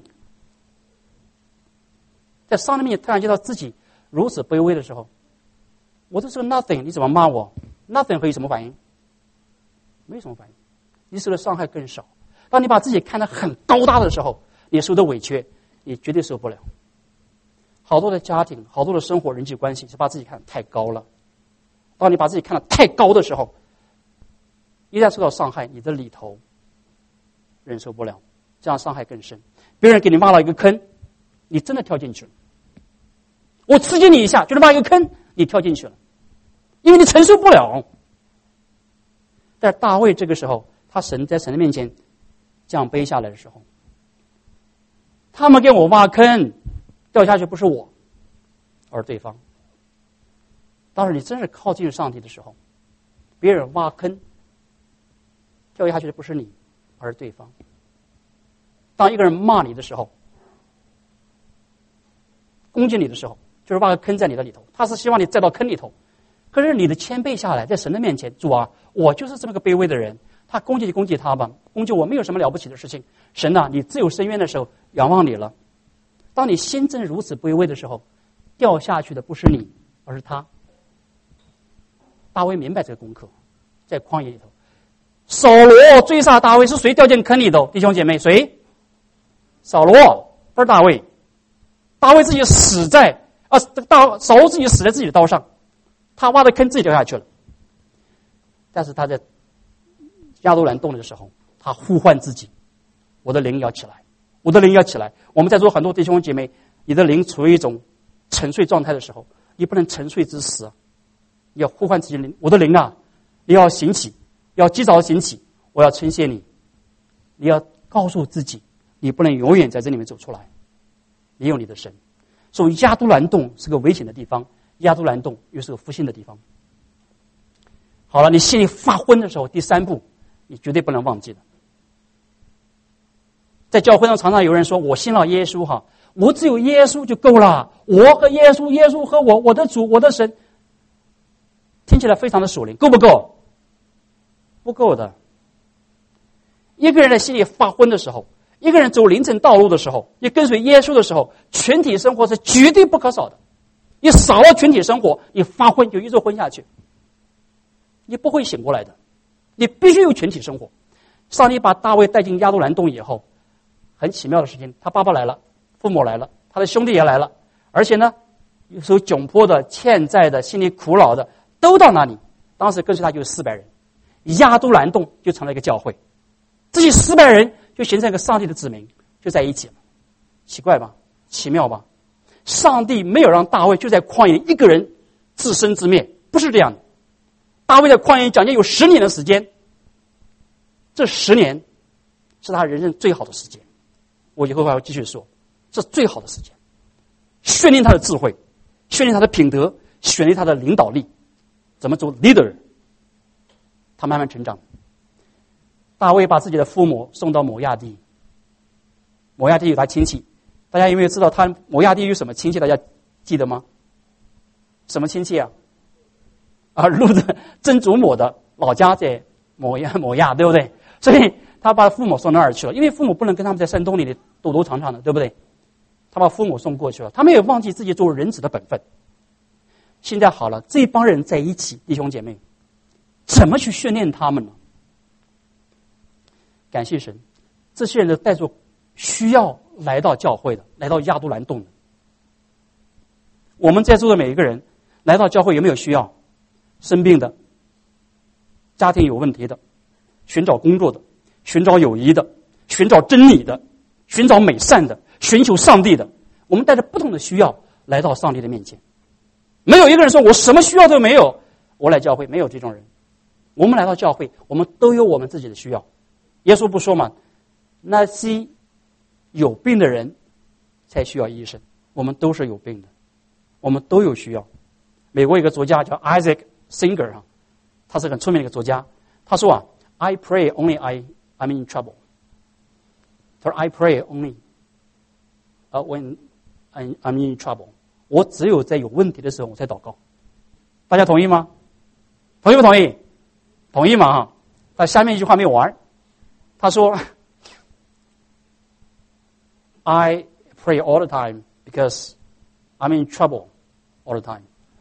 在上帝面前突然见到自己如此卑微的时候，我就是个 nothing， 你怎么骂我 ？nothing 会有什么反应？没什么反应，你受的伤害更少。当你把自己看得很高大的时候，你受的委屈，你绝对受不了。好多的家庭，好多的生活人际关系是把自己看得太高了。当你把自己看得太高的时候，一旦受到伤害，你的里头忍受不了，这样伤害更深。别人给你挖了一个坑，你真的跳进去了。我刺激你一下，就是挖一个坑，你跳进去了，因为你承受不了。但是大卫这个时候，他神在神的面前降卑下来的时候，他们给我挖坑，掉下去不是我，而对方。当时你真是靠近上帝的时候，别人挖坑掉下去的不是你，而对方。当一个人骂你的时候，攻击你的时候，就是挖个坑在你的里头，他是希望你栽到坑里头。可是你的谦卑下来，在神的面前，主啊，我就是这么个卑微的人，他攻击就攻击他吧，攻击我没有什么了不起的事情。神啊，你自有深渊的时候，仰望你了。当你心真如此卑微的时候，掉下去的不是你，而是他。大卫明白这个功课，在旷野里头，扫罗追杀大卫，是谁掉进坑里头？弟兄姐妹，谁？扫罗，不是大卫。大卫自己死在啊，大扫罗自己死在自己的刀上，他挖的坑自己掉下去了。但是他在亚杜兰洞的时候，他呼唤自己：我的灵要起来，我的灵要起来。我们在座很多弟兄姐妹，你的灵处于一种沉睡状态的时候，你不能沉睡之时，你要呼唤自己灵，我的灵啊，你要醒起，要及早醒起，我要称谢你。你要告诉自己，你不能永远在这里面走出来，你有你的神。所以亚杜兰洞是个危险的地方，亚杜兰洞又是个复兴的地方。好了，你心里发昏的时候，第三步你绝对不能忘记的。在教会上常常有人说，我信了耶稣哈，我只有耶稣就够了，我和耶稣，耶稣和我，我的主，我的神，听起来非常的属灵，够不够？不够的。一个人在心里发昏的时候，一个人走凌晨道路的时候，你跟随耶稣的时候，群体生活是绝对不可少的。你少了群体生活，你发昏就一直昏下去，你不会醒过来的。你必须有群体生活。上帝把大卫带进亚杜兰洞以后，很奇妙的事情，他爸爸来了，父母来了，他的兄弟也来了，而且呢，有时候窘迫的、欠债的、心里苦恼的都到那里。当时跟随他就是四百人，亚杜兰洞就成了一个教会，这些四百人就形成一个上帝的子民，就在一起了。奇怪吧？奇妙吧？上帝没有让大卫就在旷野一个人自生自灭，不是这样的。大卫在旷野将近有十年的时间，这十年是他人生最好的时间。我以后还要继续说，这是最好的时间，训练他的智慧，训练他的品德，训练他的领导力，怎么做 leader。他慢慢成长。大卫把自己的父母送到摩亚地，摩亚地有他亲戚，大家有没有知道他摩亚地有什么亲戚？大家记得吗？什么亲戚啊？啊，路的曾祖母的老家在摩亚，摩亚对不对？所以他把父母送那儿去了，因为父母不能跟他们在山洞里兜兜长长的，对不对？他把父母送过去了，他没有忘记自己作为人子的本分。现在好了，这帮人在一起，弟兄姐妹， 怎么去训练他们呢？感谢神，这些人都带着需要来到教会的，来到亚都兰洞的。我们在座的每一个人来到教会有没有需要？生病的，家庭有问题的，寻找工作的，寻找友谊的，寻找真理的，寻找美善的，寻求上帝的。我们带着不同的需要来到上帝的面前。没有一个人说我什么需要都没有，我来教会，没有这种人。我们来到教会，我们都有我们自己的需要。耶稣不说嘛，那些有病的人才需要医生，我们都是有病的，我们都有需要。美国有个作家叫 Isaac Singer 啊，他是很出名的一个作家。他说啊 ，I pray only I I'm in trouble。他说 I pray only， 呃、uh, when I, I'm in trouble。我只有在有问题的时候我才祷告。大家同意吗？同意不同意？同意吗？哈。他下面一句话没有完，他说 I pray all the time because I'm in trouble all the time。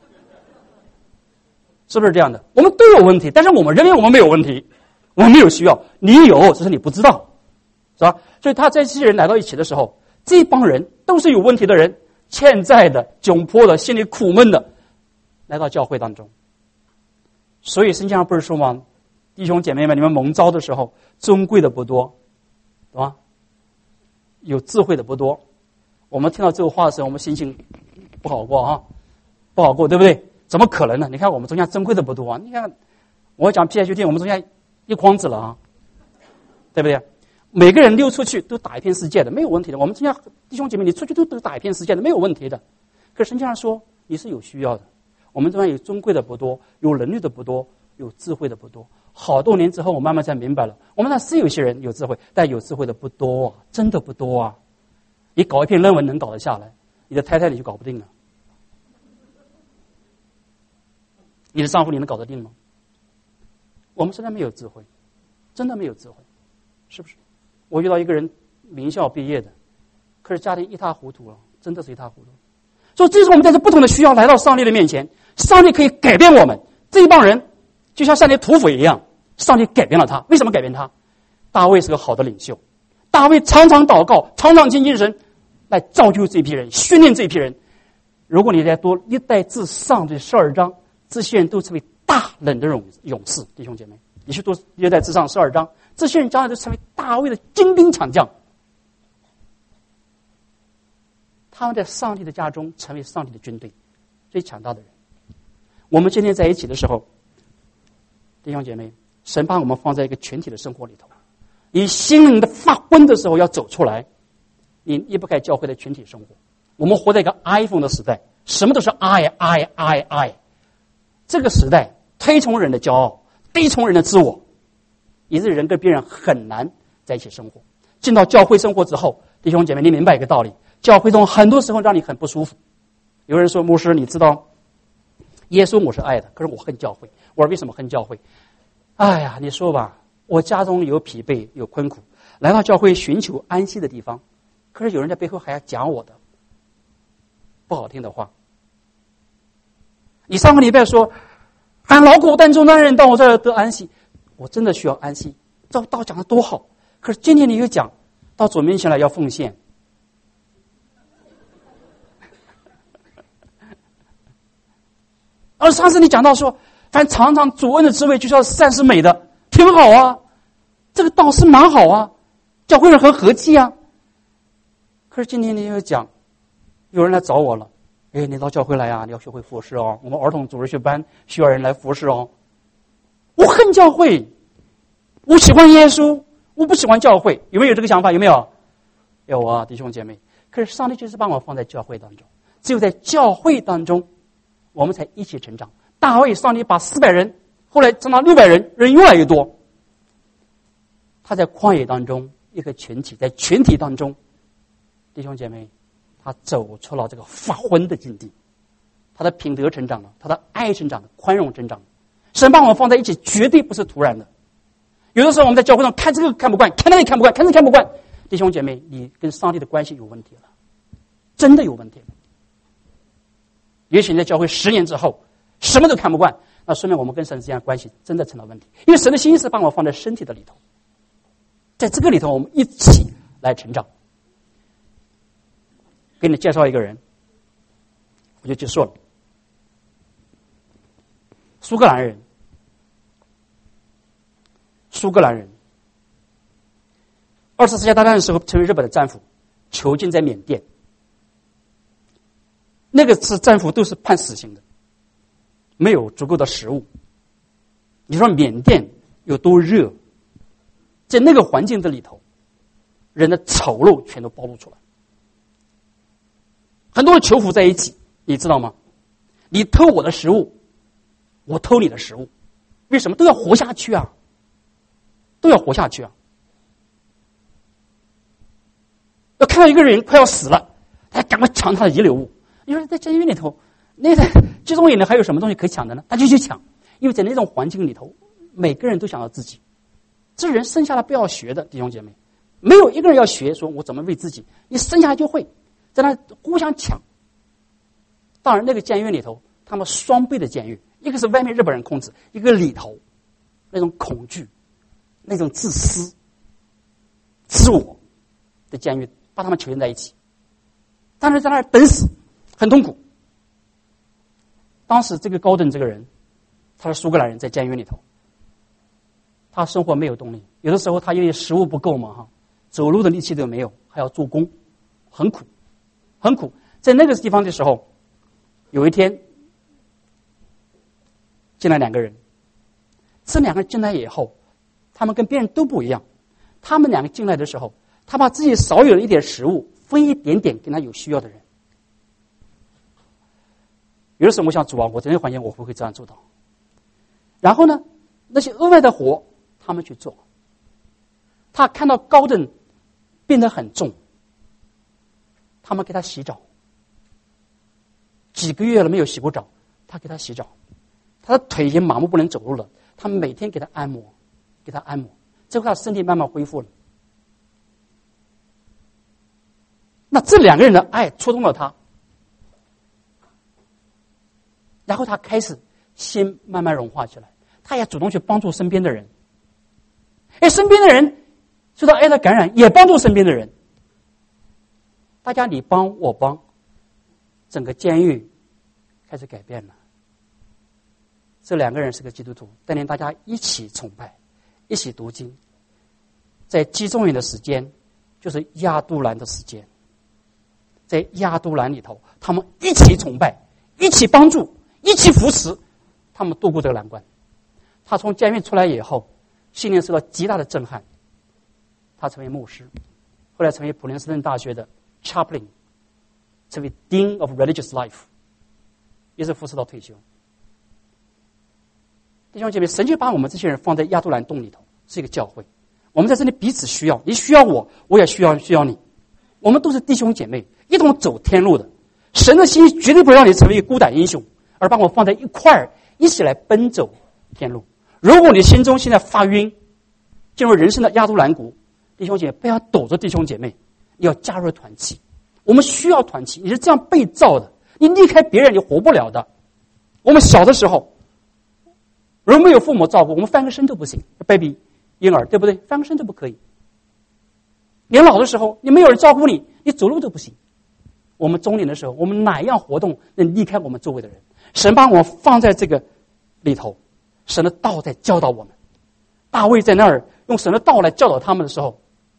是不是这样的？我们都有问题，但是我们认为我们没有问题，我们没有需要。你有，只是你不知道，是吧？所以他在这些人来到一起的时候，这帮人都是有问题的人，欠债的、窘迫的、心里苦闷的，来到教会当中。所以圣经上不是说吗？弟兄姐妹们，你们蒙召的时候，尊贵的不多，对吧？有智慧的不多。我们听到这个话的时候，我们心情不好过啊，不好过，对不对？怎么可能呢？你看我们中间珍贵的不多啊！你看，我讲 P H D， 我们中间一筐子了啊，对不对？每个人溜出去都打一片世界的，没有问题的。我们中间弟兄姐妹，你出去都都打一片世界的，没有问题的。可是圣经上说你是有需要的。我们中间有尊贵的不多，有能力的不多，有智慧的不多。好多年之后，我慢慢才明白了，我们那是有些人有智慧，但有智慧的不多啊，真的不多啊。你搞一篇论文能搞得下来，你的太太你就搞不定了。你的丈夫你能搞得定吗？我们实在没有智慧，真的没有智慧，是不是？我遇到一个人名校毕业的，可是家庭一塌糊涂了，真的是一塌糊涂。所以这是我们带着不同的需要来到上帝的面前，上帝可以改变我们。这一帮人就像上帝土匪一样，上帝改变了他。为什么改变他？大卫是个好的领袖，大卫常常祷告，常常亲近神，来造就这批人，训练这批人。如果你再读历代志上这十二章，这些人都成为大人的勇勇士，弟兄姐妹，你去读历代志上十二章，这些人将来就成为大卫的精兵强将。他们在上帝的家中成为上帝的军队，最强大的人。我们今天在一起的时候，弟兄姐妹，神把我们放在一个群体的生活里头，你心灵的发昏的时候要走出来，你离不开教会的群体生活。我们活在一个 iPhone 的时代，什么都是 I I I I。这个时代推崇人的骄傲，低崇人的自我，以致人跟别人很难在一起生活。进到教会生活之后，弟兄姐妹，你明白一个道理，教会中很多时候让你很不舒服。有人说，牧师，你知道耶稣我是爱的，可是我恨教会。我说为什么恨教会？哎呀，你说吧，我家中有疲惫有困苦，来到教会寻求安息的地方，可是有人在背后还要讲我的不好听的话。你上个礼拜说俺劳苦担重担人到我这儿得安息，我真的需要安息，这道讲的多好。可是今天你又讲到主面前来要奉献，而上次你讲到说，反正常常主恩的滋味就是要善是美的，挺好啊，这个道是蛮好啊，教会人很和气啊。可是今天你又讲，有人来找我了，哎，你到教会来啊，你要学会服侍哦，我们儿童组织学班需要人来服侍哦。我恨教会，我喜欢耶稣，我不喜欢教会，有没有这个想法？有没有？有啊，弟兄姐妹。可是上帝就是把我放在教会当中，只有在教会当中，我们才一起成长。大卫，上帝把四百人，后来增到六百人，人越来越多。他在旷野当中，一个群体，在群体当中，弟兄姐妹，他走出了这个发昏的境地，他的品德成长了，他的爱成长了，宽容成长了。神把我们放在一起，绝对不是突然的。有的时候我们在教会上看这个看不惯，看那个看不惯，看这个看不惯，弟兄姐妹，你跟上帝的关系有问题了，真的有问题了。也许你在教会十年之后，什么都看不惯， 那说明我们跟神之间的关系真的成了问题。因为神的心是把我放在身体的里头，在这个里头我们一起来成长。给你介绍一个人，我就结束了。苏格兰人，苏格兰人，二次世界大战的时候成为日本的战俘，囚禁在缅甸。那个是战俘都是判死刑的，没有足够的食物。你说缅甸有多热？在那个环境的里头，人的丑陋全都暴露出来。很多囚俘在一起，你知道吗？你偷我的食物，我偷你的食物，为什么？都要活下去啊，都要活下去啊。要看到一个人快要死了，他赶快抢他的遗留物。你说在监狱里头，那在集中营里还有什么东西可以抢的呢？他就去抢，因为在那种环境里头，每个人都想到自己。这人生下来不要学的，弟兄姐妹，没有一个人要学说我怎么为自己，你生下来就会，在那互相抢。当然，那个监狱里头，他们双倍的监狱，一个是外面日本人控制，一个里头那种恐惧、那种自私、自我的监狱，把他们囚禁在一起。但是在那儿等死，很痛苦。当时这个高登这个人，他是苏格兰人，在监狱里头，他生活没有动力，有的时候他因为食物不够嘛，哈，走路的力气都没有，还要做工，很苦，很苦。在那个地方的时候，有一天进来两个人，这两个人进来以后，他们跟别人都不一样。他们两个进来的时候，他把自己少有的一点食物分一点点给他有需要的人。有的时候我想主啊，我这些环境我不会这样做到。然后呢，那些额外的活他们去做。他看到高登变得很重，他们给他洗澡，几个月了没有洗过澡，他给他洗澡。他的腿已经麻木不能走路了，他们每天给他按摩，给他按摩，最后他身体慢慢恢复了。那这两个人的爱触动了他，然后他开始心慢慢融化起来，他也主动去帮助身边的人。哎，身边的人受到爱的感染，也帮助身边的人。大家你帮我帮，整个监狱开始改变了。这两个人是个基督徒，带领大家一起崇拜，一起读经。在集中营的时间，就是亚都兰的时间。在亚都兰里头，他们一起崇拜，一起帮助，一起扶持，他们度过这个难关。他从监狱出来以后，心灵受到极大的震撼，他成为牧师，后来成为普林斯顿大学的 chaplain， 成为 Dean of Religious Life， 也是服侍到退休。弟兄姐妹，神就把我们这些人放在亚都兰洞里头，是一个教会。我们在这里彼此需要，你需要我，我也需要需要你。我们都是弟兄姐妹，一同走天路的。神的心绝对不让你成为一个孤胆英雄，而把我放在一块儿，一起来奔走天路。如果你心中现在发晕，进入人生的亚都兰谷，弟兄姐妹不要躲着弟兄姐妹，你要加入团契。我们需要团契，你是这样被造的，你离开别人你活不了的。我们小的时候，如果没有父母照顾，我们翻个身都不行 ，baby 婴儿对不对？翻个身都不可以。年老的时候，你没有人照顾你，你走路都不行。我们中年的时候，我们哪样活动能离开我们周围的人？神把我们放在这个里头，神的道在教导我们。大卫在那儿用神的道来教导他们的时候，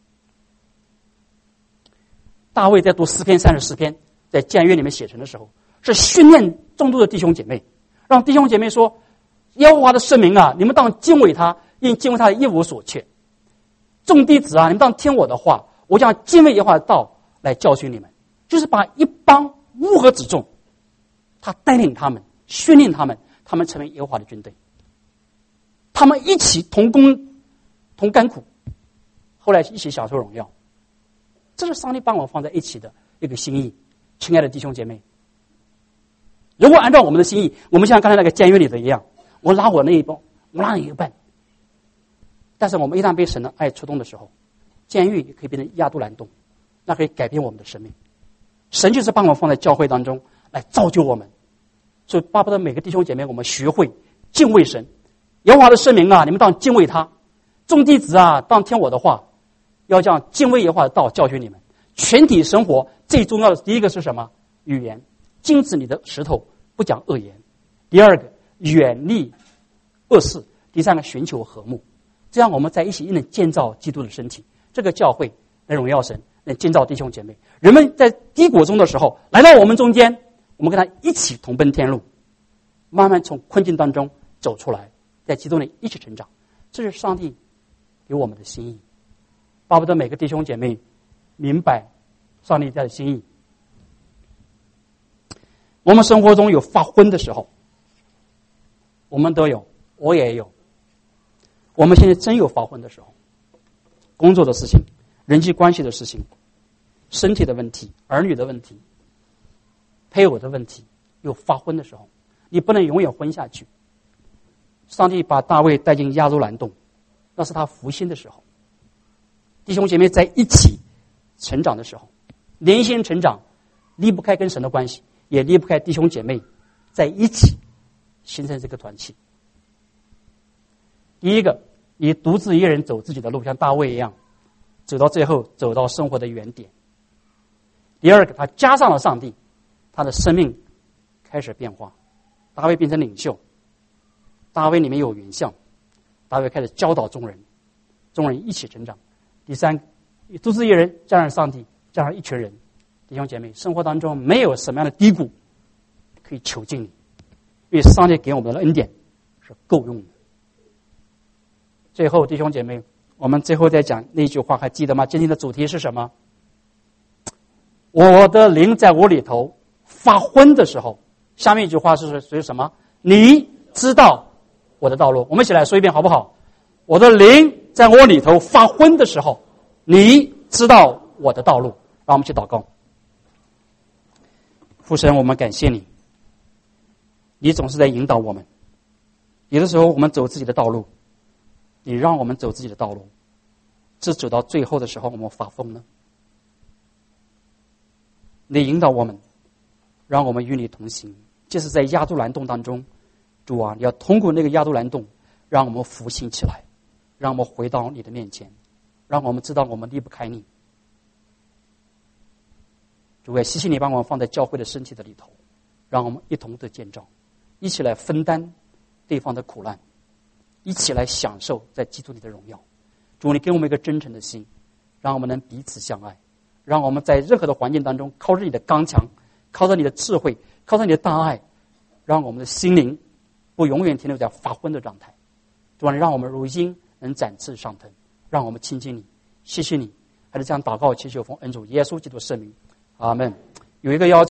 大卫在读诗篇三十四篇，在监狱里面写成的时候，是训练众多的弟兄姐妹，让弟兄姐妹说：耶和华的圣名啊，你们当敬畏他，因敬畏他一无所缺。众弟子啊，你们当听我的话，我将敬畏耶和华的道来教训你们。就是把一帮乌合之众，他带领他们，训练他们，他们成为耶和华的军队。他们一起同工同甘苦，后来一起享受荣耀。这是上帝把我们放在一起的一个心意。亲爱的弟兄姐妹，如果按照我们的心意，我们像刚才那个监狱里的一样，我拉我那一半，我拉你一半。但是我们一旦被神的爱触动的时候，监狱也可以变成亚都兰洞，那可以改变我们的生命。神就是把我们放在教会当中来造就我们，所以巴不得每个弟兄姐妹我们学会敬畏神。耶和华的圣名啊，你们当敬畏他。众弟子啊，当听我的话，要将敬畏耶和华的道教训你们。全体生活最重要的第一个是什么？语言，禁止你的舌头不讲恶言。第二个，远离恶事。第三个，寻求和睦。这样我们在一起能建造基督的身体，这个教会能荣耀神，能建造弟兄姐妹。人们在低谷中的时候来到我们中间，我们跟他一起同奔天路，慢慢从困境当中走出来，在基督里一起成长。这是上帝给我们的心意，巴不得每个弟兄姐妹明白上帝的心意。我们生活中有发昏的时候，我们都有，我也有。我们现在真有发昏的时候，工作的事情、人际关系的事情、身体的问题、儿女的问题、配偶的问题，有发昏的时候，你不能永远昏下去。上帝把大卫带进亚洲兰洞，那是他复兴的时候。弟兄姐妹在一起成长的时候，连心成长，离不开跟神的关系，也离不开弟兄姐妹在一起形成这个团契。第一个，你独自一人走自己的路，像大卫一样，走到最后，走到生活的原点。第二个，他加上了上帝，他的生命开始变化。大卫变成领袖，大卫里面有原相，大卫开始教导众人，众人一起成长。第三，独自一人加上上帝，加上一群人，弟兄姐妹，生活当中没有什么样的低谷可以囚禁你，因为上帝给我们的恩典是够用的。最后，弟兄姐妹，我们最后再讲那句话，还记得吗？今天的主题是什么？我的灵在我里头发昏的时候，下面一句话是属于什么？你知道我的道路。我们一起来说一遍好不好？我的灵在我里头发昏的时候，你知道我的道路。让我们去祷告。父神，我们感谢你，你总是在引导我们。有的时候我们走自己的道路，你让我们走自己的道路，这走到最后的时候我们发疯了。你引导我们，让我们与你同行。就是在亚杜兰洞当中，主啊，你要通过那个亚杜兰洞，让我们复兴起来，让我们回到你的面前，让我们知道我们离不开你。主啊，谢谢你帮我们放在教会的身体的里头，让我们一同的建造，一起来分担对方的苦难，一起来享受在基督里的荣耀。主，你给我们一个真诚的心，让我们能彼此相爱，让我们在任何的环境当中靠着你的刚强，靠着你的智慧，靠着你的大爱，让我们的心灵不永远停留在发昏的状态。主啊，让我们如鹰能展翅上腾，让我们亲近你。谢谢你，还是这样祷告祈求奉恩主耶稣基督圣名，阿们。有一个要求。